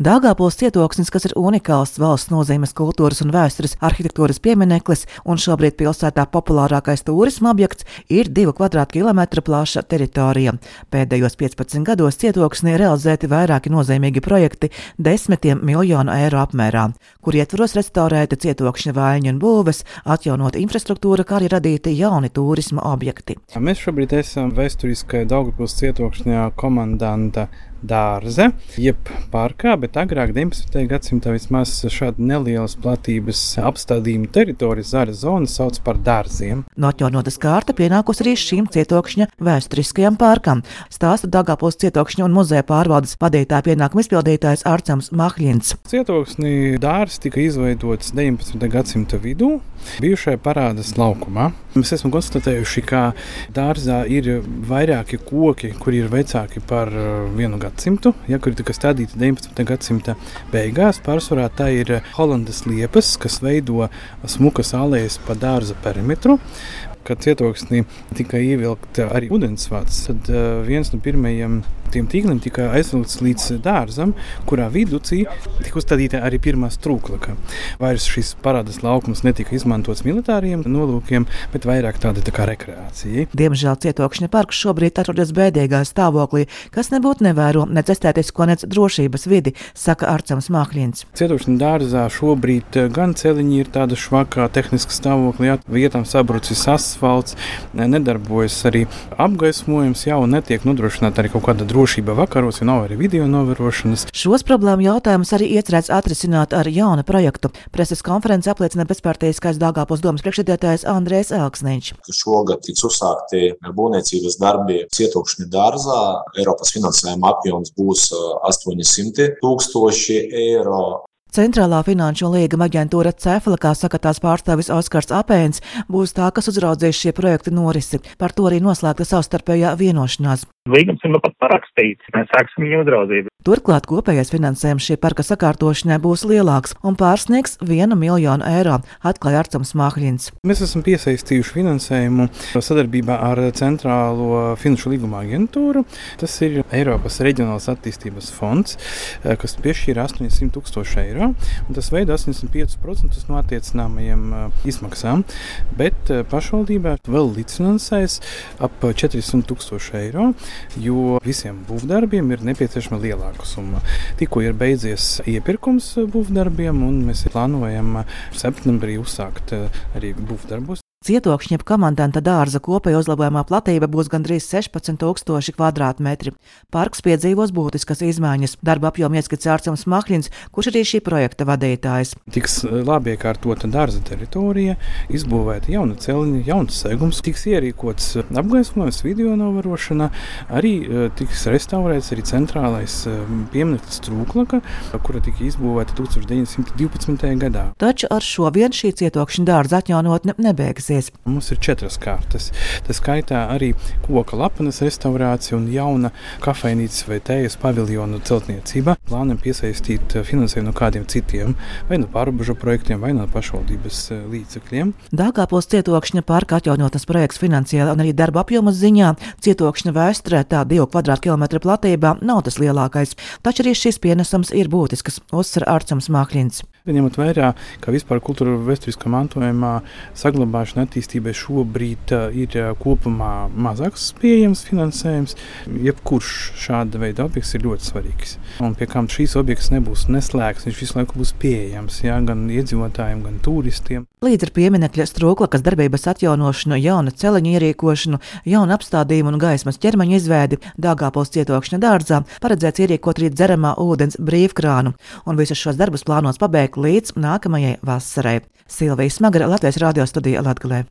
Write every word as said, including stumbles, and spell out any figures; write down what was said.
Daugavpils cietoksnis, kas ir unikāls valsts nozīmes kultūras un vēstures arhitektūras piemineklis un šobrīd pilsētā populārākais turisma objekts, ir divu kvadrātkilometru plaša teritorija. Pēdējos piecpadsmit gados cietoksnī realizēti vairāki nozīmīgi projekti desmitiem miljonu eiro apmērā, kur ietvaros restaurēti cietokšņa vaiņi un būves, atjaunota infrastruktūra, kā arī radīti jauni turisma objekti. Mēs šobrīd esam vēsturiskajā Daugavpils cietokšņā komandanta dārze, jeb parkā, bet agrāk deviņpadsmitajā gadsimtā vismaz šāda nelielas platības apstādījuma teritorija zara zona sauc par dārziem. No atjaunotas kārta pienākus arī šīm cietokšņa vēsturiskajam parkam, stāsta Daugavpils cietokšņa un muzeja pārvaldes vadītāja pienākuma izpildītājs Arcams Mahļins. Cietoksnī dārs tika izveidots deviņpadsmitajā gadsimta vidū, bijušajā Parādas laukumā. Mēs esam konstatējuši, ka dārzā ir vairāki koki, kuri ir vecāki par vienu gadsimtu, ja, kuri tika stādīti deviņpadsmitajā gadsimta beigās. Pārsvarā tā ir Holandas liepas, kas veido smukas alejas pa dārza perimetru. Kad cietoksnī tika ievilkta arī ūdensvats, tad uh, viens no pirmajiem tiem tīkliem tika aizvilkts līdz dārzam, kurā viducī tika uzstādīta arī pirmā strūklaka. Vairs šis Parādas laukums netika izmantots militāriem nolūkiem, bet vairāk tāda tā kā rekreācija. Diemžēl cietokšņa parks šobrīd atrodas bēdīgā stāvoklī, kas nebūtu nevēro nec estētisko, nec drošības vidi, saka Arcams Mahļins. Cietokšņa dārzā šobrīd gan celiņi ir tāda švakā tehniska stāvoklī, vietām sabrucis asfalts, nedarbojas arī apgaismojums, jau netiek nodrošināta arī kaut kāda drošība vakaros, jo nav arī video novērošanas. Šos problēmu jautājumus arī iecerēts atrisināt ar jaunu projektu. Preses konferenci apliecina bezparteiskais Daugavpils domas priekšsēdētājs Andrejs Elksniņš. Šogad tiks uzsākti būvniecības darbi cietokšņa dārzā. Eiropas finansējuma apjoms būs astoņi simti tūkstoši eiro. Centrālā finanšu un līguma aģentūra Cefla, kā saka tās pārstāvis Oskars Apēns, būs tā, kas uzraudzīs šie projekti norisi. Par to arī noslēgta savstarpējā vienošanās. Līgums ir nu pat parakstīts, mēs sāksim viņu uzraudzību. Turklāt kopējais finansējums šī parka sakārtošanai būs lielāks un pārsniegs vienu miljonu eiro, atklāja Arcams Mahļins. Mēs esam piesaistījuši finansējumu sadarbībā ar Centrālo finanšu līguma aģentūru. Tas ir Eiropas reģionālās attīstības fonds, kas piešķīra astoņsimt tūkstoši eiro, un tas veido astoņdesmit piecus procentus no attiecināmajiem izmaksām, bet pašvaldībā vēl līdzfinansēs ap četrsimt tūkstoši eiro, jo visiem būvdarbiem ir nepieciešama lielāka summa. Tikko ir beidzies iepirkums būvdarbiem, un mēs plānojam septembrī uzsākt arī būvdarbus. Cietokšņa komandanta dārza kopēja uzlabojumā platība būs gandrīz sešpadsmit tūkstoši kvadrātmetri. Parks piedzīvos būtiskas izmaiņas. Darba apjomu ieskicē Arcams Mahļins, kurš arī šī projekta vadītājs. Tiks labi iekārtota dārza teritorija, izbūvēta jauna celiņa, jauns segums, tiks ierīkots apgaismojums, video novērošana, arī tiks restaurēts arī centrālais piemineklis Strūklaka, kura tika izbūvēta tūkstoš deviņsimt divpadsmitajā gadā. Taču ar šo vien šī cietokšņa dārza atjaunotne nebeigsies. Mums ir četras kārtas. Tas skaitā arī koka lapenes restaurācija un jauna kafejnīcas vai tējas paviljonu celtniecība. Plānam piesaistīt finansējumu no kādiem citiem, vai no pārobežu projektiem, vai no pašvaldības līdzekļiem. Daugavpils cietokšņa parka atjaunotas projekts finansiāli un arī darba apjomas ziņā cietokšņa vēsturē tā divu kvadrātkilometru platībā nav tas lielākais, taču arī šis pienesums ir būtisks, uzsver Arcams Mahļins. Ņemot vērā, ka vispār kultūra vēsturiskā mantojumā saglabāšana attīstībai šobrīd ir kopumā mazāks pieejams finansējums, jebkurš šāda veida objekts ir ļoti svarīgs. Un pie kam šīs objekts nebūs neslēgts, viņš visu laiku būs pieejams, jā, gan iedzīvotājiem, gan turistiem. Līdz ar pieminekļa Strūklakas darbības atjaunošanu, jauna celiņa ierīkošanu, jaunu apstādījumu un gaismas ķermeņa izveidi Daugavpils cietokšņa dārzā paredzēts ierīkot arī dzeramā ūdens brīvkrānu, un visus šos darbus plānots pabeigt līdz nākamajai vasarai. Silvija Smagara, Latvijas radio studija Latgalē.